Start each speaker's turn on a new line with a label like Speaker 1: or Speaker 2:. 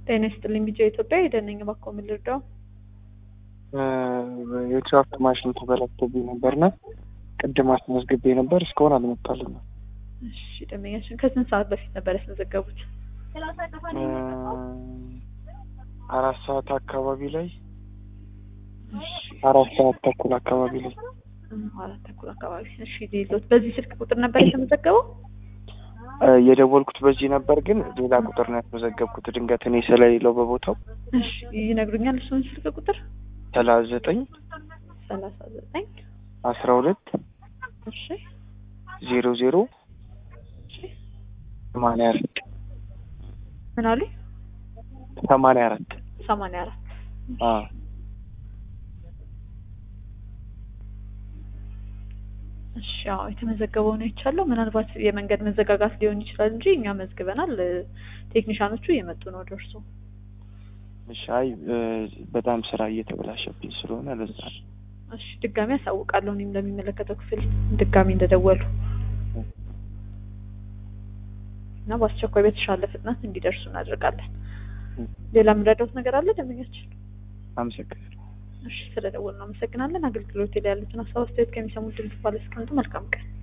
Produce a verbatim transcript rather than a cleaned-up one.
Speaker 1: ጤና ይስጥልኝ ቢጫ ኢትዮጵያ የደነኝ ባኮ ምን ልርዳው?
Speaker 2: የትራፍት ማሽን ተበላሽቶብኝ ነበርና ቅድም አስመዝግቤ ነበር እስካሁን አልመጣልኝም።
Speaker 1: እሺ ደመኛችን ከስንት ሰዓት በፊት ነበር ያስመዘገቡት?
Speaker 2: አራት ሰዓት አካባቢ ላይ
Speaker 1: እሺ
Speaker 2: አራት ሰዓት ተኩል አካባቢ ላይ
Speaker 1: አራት ተኩል አካባቢ። እሺ ዲሎት በዚህ ስልክ ቁጥር ነበር የተመዘገበው?
Speaker 2: የደወልኩት በዚህ ነበር ግን ሌላ ቁጥር ነው ያስመዘገብኩት ድንገት እኔ ስለሌለው በቦታው።
Speaker 1: እሺ ይነግሩኛል እሱን ስልክ ቁጥር?
Speaker 2: ሰላሳ ዘጠኝ
Speaker 1: ሰላሳ ዘጠኝ
Speaker 2: አስራ ሁለት
Speaker 1: እሺ
Speaker 2: ዜሮ ዜሮ
Speaker 1: እሺ
Speaker 2: ሰማንያ አራት
Speaker 1: ምን አሉ?
Speaker 2: ሰማንያ አራት
Speaker 1: ሰማንያ አራት
Speaker 2: አዎ
Speaker 1: እሺ አዎ የተመዘገበው ነው ይቻላል። ምናልባት የመንገድ መዘጋጋት ሊሆን ይችላል እንጂ እኛ መዝግበናል። ቴክኒሻኖቹ እየመጡ ነው ደርሶ።
Speaker 2: እሺ አይ በጣም ስራ እየተበላሸብኝ ስለሆነ ለዛ።
Speaker 1: እሺ ድጋሚ አሳውቃለሁ እኔም ለሚመለከተው ክፍል ድጋሚ እንደደወሉ እና በአስቸኳይ በተሻለ ፍጥነት እንዲደርሱ እናደርጋለን። ሌላ ምንረዳውት ነገር አለ ደንበኛችን?
Speaker 2: አመሰግናለሁ።
Speaker 1: እሺ ስለደወሉ አመሰግናለን። አገልግሎት ላይ ያሉትን ሀሳብ አስተያየት ከሚሰሙት ድምጽ ባለስልጣናት መልካም ቀን